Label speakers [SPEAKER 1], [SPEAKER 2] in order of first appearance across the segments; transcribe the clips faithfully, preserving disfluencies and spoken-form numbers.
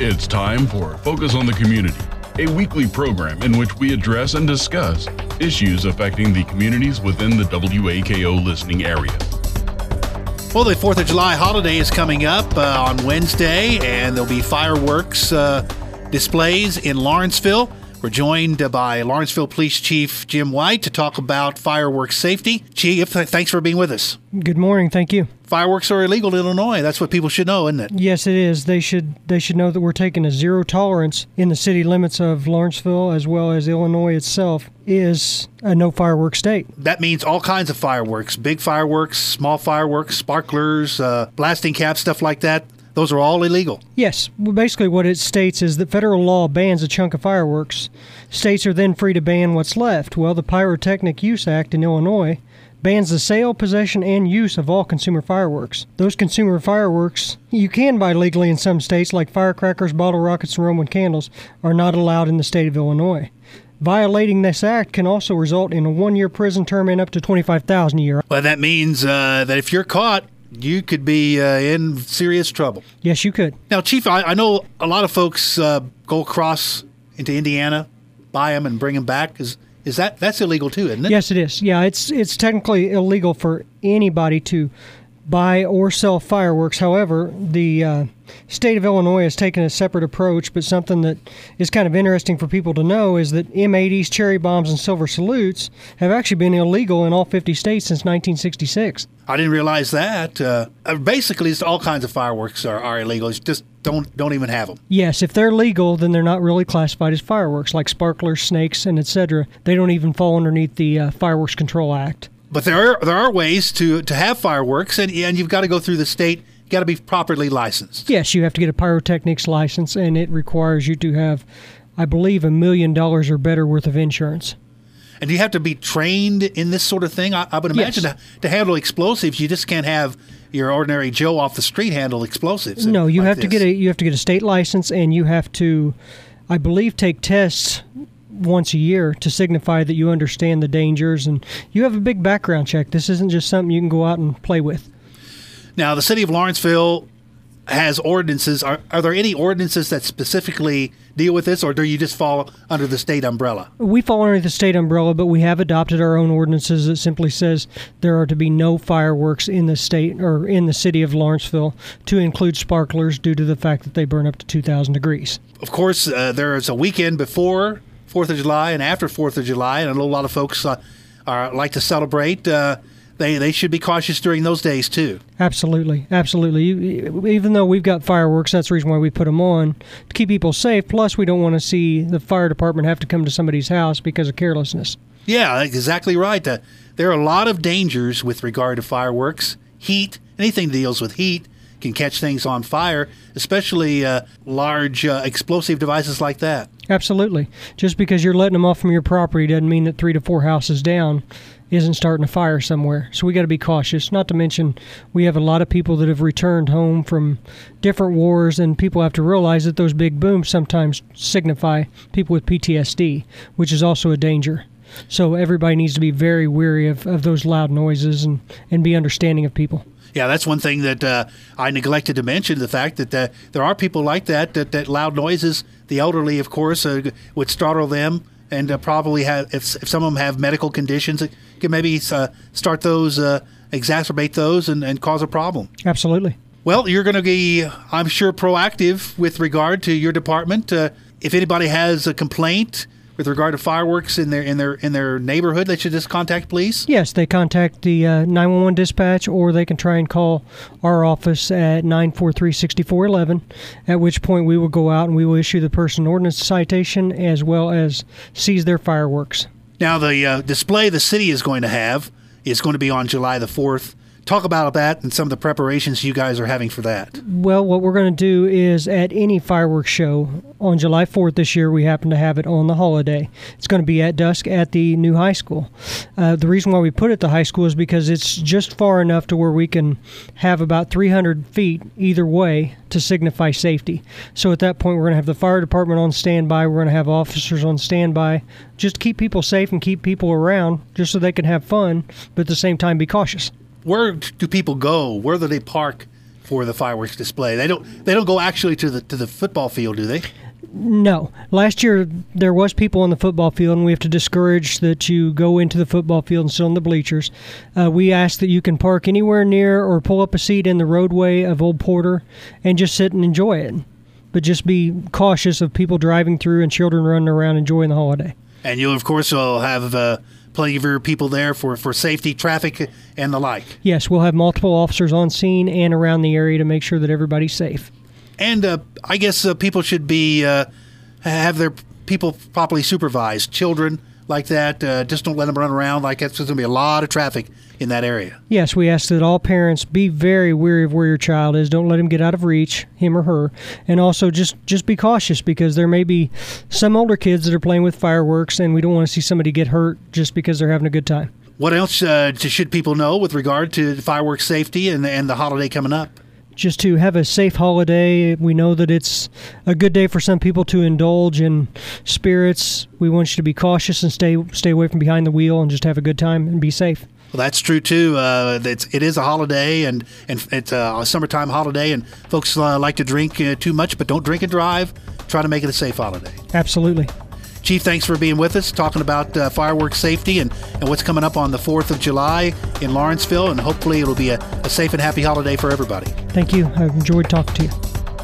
[SPEAKER 1] It's time for Focus on the Community, a weekly program in which we address and discuss issues affecting the communities within the W A K O listening area.
[SPEAKER 2] Well, the fourth of July holiday is coming up uh, on Wednesday, and there'll be fireworks uh, displays in Lawrenceville. We're joined uh, by Lawrenceville Police Chief Jim White to talk about fireworks safety. Chief, th- thanks for being with us.
[SPEAKER 3] Good morning. Thank you.
[SPEAKER 2] Fireworks are illegal in Illinois. That's what people should know, isn't it?
[SPEAKER 3] Yes, it is. They should they should know that we're taking a zero tolerance in the city limits of Lawrenceville, as well as Illinois itself is a no fireworks state.
[SPEAKER 2] That means all kinds of fireworks, big fireworks, small fireworks, sparklers, uh, blasting caps, stuff like that. Those are all illegal.
[SPEAKER 3] Yes. Well, basically what it states is that federal law bans a chunk of fireworks. States are then free to ban what's left. Well, the Pyrotechnic Use Act in Illinois bans the sale, possession, and use of all consumer fireworks. Those consumer fireworks you can buy legally in some states, like firecrackers, bottle rockets, and Roman candles, are not allowed in the state of Illinois. Violating this act can also result in a one-year prison term and up to twenty-five thousand dollars a year.
[SPEAKER 2] Well, that means uh, that if you're caught, you could be uh, in serious trouble.
[SPEAKER 3] Yes, you could.
[SPEAKER 2] Now, Chief, I, I know a lot of folks uh, go across into Indiana, buy them, and bring them back. Is is that that's illegal too, isn't it?
[SPEAKER 3] Yes, it is. Yeah, it's it's technically illegal for anybody to buy or sell fireworks. However, the uh, state of Illinois has taken a separate approach, but something that is kind of interesting for people to know is that M eighties, cherry bombs, and silver salutes have actually been illegal in all fifty states since nineteen sixty-six.
[SPEAKER 2] I didn't realize that. Uh, basically, it's all kinds of fireworks are, are illegal. It's just don't don't even have them.
[SPEAKER 3] Yes, if they're legal, then they're not really classified as fireworks, like sparklers, snakes, and et cetera. They don't even fall underneath the uh, Fireworks Control Act.
[SPEAKER 2] But there are there are ways to, to have fireworks, and and you've got to go through the state. You got to be properly licensed.
[SPEAKER 3] Yes, you have to get a pyrotechnics license, and it requires you to have, I believe, a million dollars or better worth of insurance.
[SPEAKER 2] And do you have to be trained in this sort of thing? I, I would imagine
[SPEAKER 3] Yes.
[SPEAKER 2] to, to handle explosives, you just can't have your ordinary Joe off the street handle explosives.
[SPEAKER 3] No, you
[SPEAKER 2] like
[SPEAKER 3] have to
[SPEAKER 2] this.
[SPEAKER 3] get a you have to get a state license, and you have to, I believe, take tests once a year to signify that you understand the dangers, and you have a big background check. This isn't just something you can go out and play with.
[SPEAKER 2] Now, the city of Lawrenceville has ordinances. Are, are there any ordinances that specifically deal with this, or do you just fall under the state umbrella?
[SPEAKER 3] We fall under the state umbrella, but we have adopted our own ordinances that simply says there are to be no fireworks in the state or in the city of Lawrenceville, to include sparklers due to the fact that they burn up to two thousand degrees.
[SPEAKER 2] Of course, uh, there is a weekend before fourth of July and after fourth of July, and I know a lot of folks uh, are, like to celebrate. Uh, they they should be cautious during those days, too.
[SPEAKER 3] Absolutely. Absolutely. You, even though we've got fireworks, that's the reason why we put them on, to keep people safe. Plus, we don't want to see the fire department have to come to somebody's house because of carelessness.
[SPEAKER 2] Yeah, exactly right. Uh, there are a lot of dangers with regard to fireworks. Heat, anything that deals with heat can catch things on fire, especially uh, large uh, explosive devices like that.
[SPEAKER 3] Absolutely. Just because you're letting them off from your property doesn't mean that three to four houses down isn't starting a fire somewhere. So we got to be cautious. Not to mention, we have a lot of people that have returned home from different wars, and people have to realize that those big booms sometimes signify people with P T S D, which is also a danger. So everybody needs to be very wary of, of those loud noises and, and be understanding of people.
[SPEAKER 2] Yeah, that's one thing that uh, I neglected to mention, the fact that uh, there are people like that, that, that loud noises, the elderly, of course, uh, would startle them, and uh, probably have, if, if some of them have medical conditions, it can maybe uh, start those, uh, exacerbate those, and, and cause a problem.
[SPEAKER 3] Absolutely.
[SPEAKER 2] Well, you're going to be, I'm sure, proactive with regard to your department. Uh, if anybody has a complaint with regard to fireworks in their in their in their neighborhood, they should just contact police?
[SPEAKER 3] Yes, they contact the uh, nine one one dispatch, or they can try and call our office at nine four three, six four one one, at which point we will go out and we will issue the person an ordinance citation as well as seize their fireworks.
[SPEAKER 2] Now, the uh, display the city is going to have is going to be on July the fourth. Talk about that and some of the preparations you guys are having for that.
[SPEAKER 3] Well, what we're going to do is at any fireworks show on July fourth this year, we happen to have it on the holiday. It's going to be at dusk at the new high school. Uh, the reason why we put it at the high school is because it's just far enough to where we can have about three hundred feet either way to signify safety. So at that point, we're going to have the fire department on standby. We're going to have officers on standby just to keep people safe and keep people around just so they can have fun, but at the same time be cautious.
[SPEAKER 2] Where do people go? Where do they park for the fireworks display. They don't they don't go actually to the to the football field, do they?
[SPEAKER 3] No. Last year, there was people on the football field, and we have to discourage that you go into the football field and sit on the bleachers. Uh, we ask that you can park anywhere near or pull up a seat in the roadway of Old Porter and just sit and enjoy it. But just be cautious of people driving through and children running around enjoying the holiday.
[SPEAKER 2] And you, of course, will have uh, plenty of your people there for, for safety, traffic, and the like.
[SPEAKER 3] Yes, we'll have multiple officers on scene and around the area to make sure that everybody's safe.
[SPEAKER 2] And uh, I guess uh, people should be uh, have their people properly supervised. Children like that, uh, just don't let them run around like that. There's going to be a lot of traffic in that area.
[SPEAKER 3] Yes, we ask that all parents be very wary of where your child is. Don't let him get out of reach, him or her. And also just, just be cautious, because there may be some older kids that are playing with fireworks, and we don't want to see somebody get hurt just because they're having a good time.
[SPEAKER 2] What else uh, should people know with regard to fireworks safety and, and the holiday coming up?
[SPEAKER 3] Just to have a safe holiday. We know that it's a good day for some people to indulge in spirits. We want you to be cautious and stay stay away from behind the wheel and just have a good time and be safe.
[SPEAKER 2] Well, that's true too. Uh, it's, it is a holiday, and, and it's a summertime holiday, and folks uh, like to drink uh, too much, but don't drink and drive. Try to make it a safe holiday.
[SPEAKER 3] Absolutely.
[SPEAKER 2] Chief, thanks for being with us, talking about uh, fireworks safety and, and what's coming up on the fourth of July in Lawrenceville, and hopefully it'll be a, a safe and happy holiday for everybody.
[SPEAKER 3] Thank you. I've enjoyed talking to you.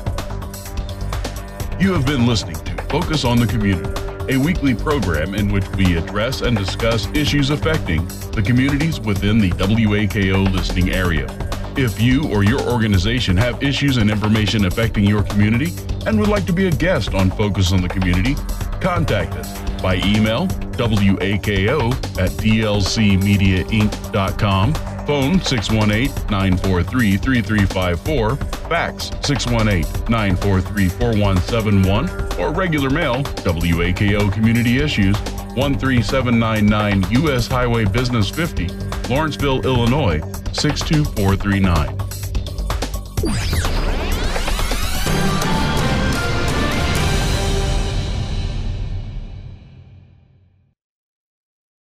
[SPEAKER 1] You have been listening to Focus on the Community, a weekly program in which we address and discuss issues affecting the communities within the W A K O listening area. If you or your organization have issues and information affecting your community and would like to be a guest on Focus on the Community, contact us by email, W A K O at D L C media inc dot com, phone six one eight, nine four three, three three five four, fax six one eight, nine four three, four one seven one, or regular mail, W A K O Community Issues, one three seven nine nine U S Highway Business fifty, Lawrenceville, Illinois, six two four three nine.